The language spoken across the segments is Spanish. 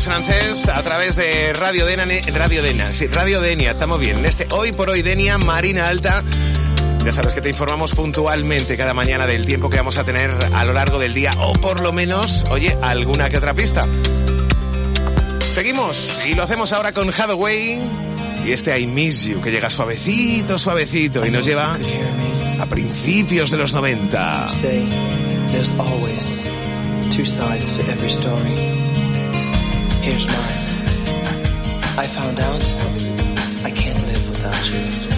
francés a través de Radio Denia, estamos bien. En este Hoy por Hoy Denia, Marina Alta. Ya sabes que te informamos puntualmente cada mañana del tiempo que vamos a tener a lo largo del día, o por lo menos, oye, alguna que otra pista. Seguimos y lo hacemos ahora con Hathaway y este I Miss You, que llega suavecito, suavecito y nos lleva a principios de los 90. There's always two sides to every story. Here's mine. I found out I can't live without you.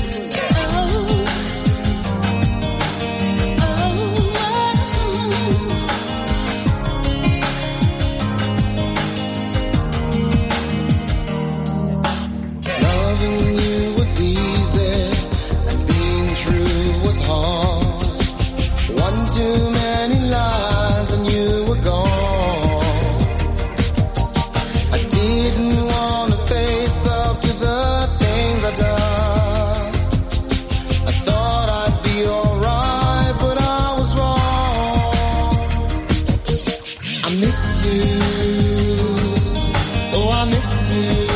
Loving you was easy and being true was hard. One too many lies and you were gone. I didn't want to face up to the things I'd done. I thought I'd be alright, but I was wrong. I miss you. Oh, I miss you.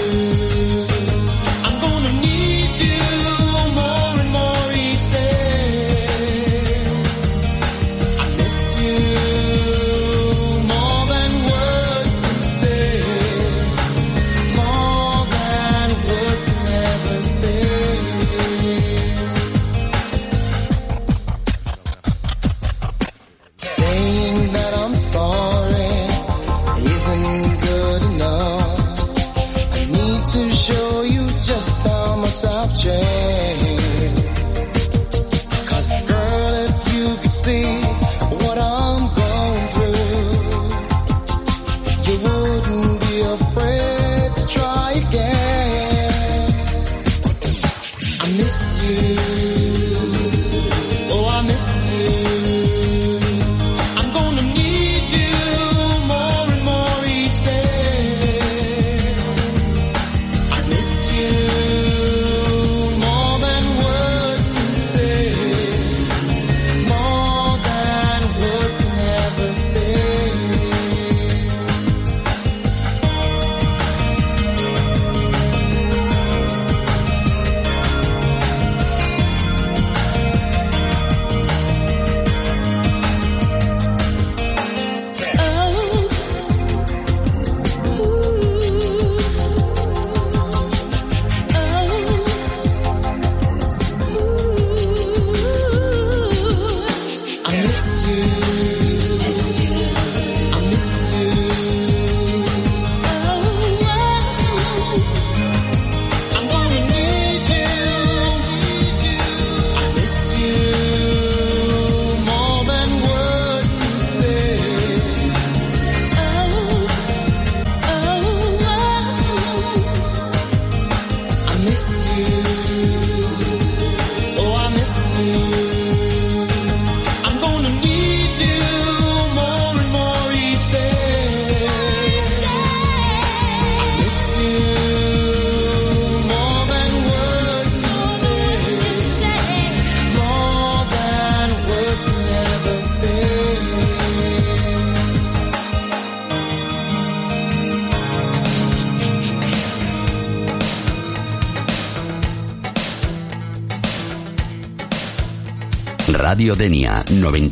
Radio Denia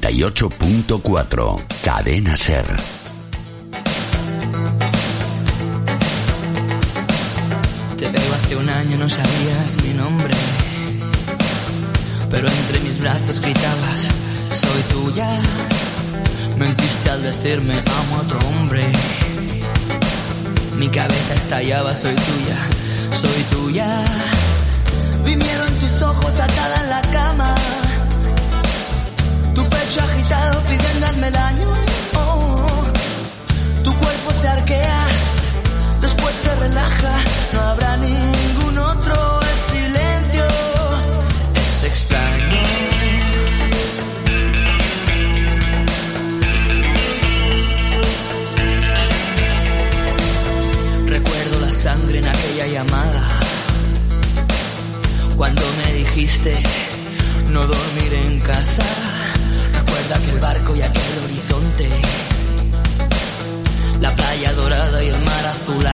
98.4, Cadena Ser. Te veo hace un año, no sabías mi nombre, pero entre mis brazos gritabas, soy tuya. Mentiste al decirme, amo a otro hombre. Mi cabeza estallaba, soy tuya. Vi miedo en tus ojos, atada en la cama. Tu pecho agitado pidiendo hazme daño. Oh, tu cuerpo se arquea, después se relaja. No habrá ningún otro, el silencio es extraño. Recuerdo la sangre en aquella llamada, cuando me dijiste no dormir en casa. Recuerda aquel barco y aquel horizonte, la playa dorada y el mar azulado.